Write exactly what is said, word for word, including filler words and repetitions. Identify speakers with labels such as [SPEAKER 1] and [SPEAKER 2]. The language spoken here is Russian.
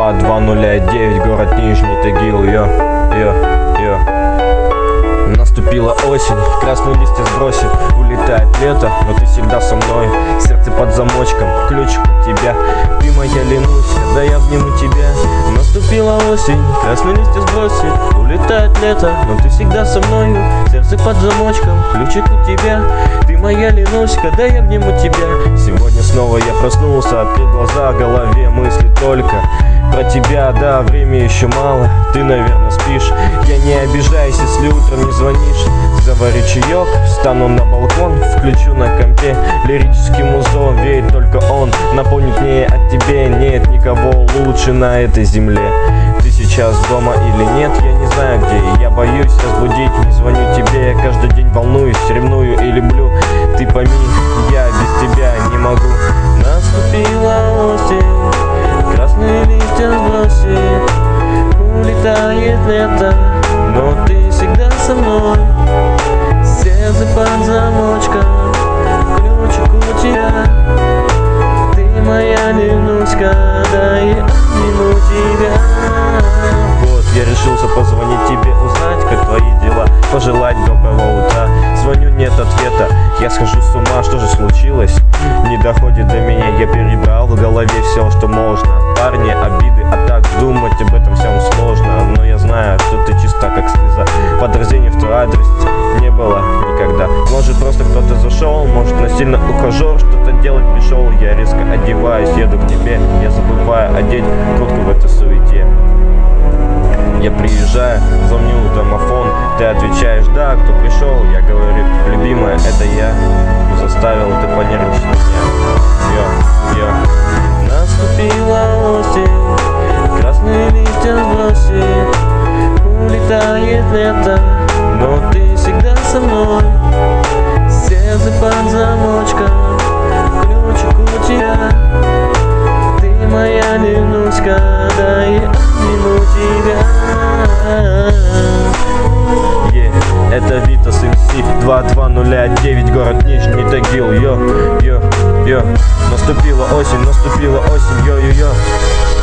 [SPEAKER 1] два два ноль девять, город Нижний Тагил. Йо, йо, йо. Наступила осень, красные листья сбросит, улетает лето, но ты всегда со мной. Сердце под замочком, ключик у тебя, ты моя Ленуська, да я обниму тебя. Наступила осень, красные листья сбросит, улетает лето, но ты всегда со мною. Сердце под замочком, ключик у тебя, ты моя Ленуська, да я обниму тебя. Сегодня снова я проснулся, открыл глаза, в голове мысли только про тебя, да, время еще мало, ты, наверное, спишь. Я не обижаюсь, если утром не звонишь. Заварю чаек, встану на балкон, включу на компе лирический музон. Веет только он, напомнит мне о тебе. Нет никого лучше на этой земле. Ты сейчас дома или нет, я не знаю где. Я боюсь разбудить, не звоню тебе. Я каждый день волнуюсь, ревную и люблю. Ты пойми, я без тебя не могу. Наступила осень, красные листья сбросит, улетает лето, но ты всегда со мной. Сердце под замочком, ключик у тебя, ты моя Ленуська, да я обниму тебя. Вот, я решился позвонить тебе, узнать, как твои дела, пожелать доброго утра. Звоню, нет ответа, я схожу с ума, что же случилось? Не доходит до меня, я перебрал в голове все, что можно. Парни, обиды, а так думать об этом всем сложно. Но я знаю, что ты чиста, как слеза. Подозрений в твой адрес не было никогда. Может, просто кто-то зашел, может, насильно ухажер что-то делать пришел. Я резко одеваюсь, еду к тебе, я забываю одеть куртку в этой суете. Я приезжаю, звоню в домофон, ты отвечаешь, да, кто пришел? Я говорю, любимая, это я, не заставил ты понервничать меня. Йо, йо. Наступила осень, красные листья сбросит, улетает лето, но ты всегда со мной. Сердце под замочком, ключик у тебя, ты моя Ленуська, да я обниму тебя. Yeah, это Витас эм си два два ноль девять, город Нижний Тагил. Йо, йо, йо. Наступила осень, наступила осень, йо-йо-йо.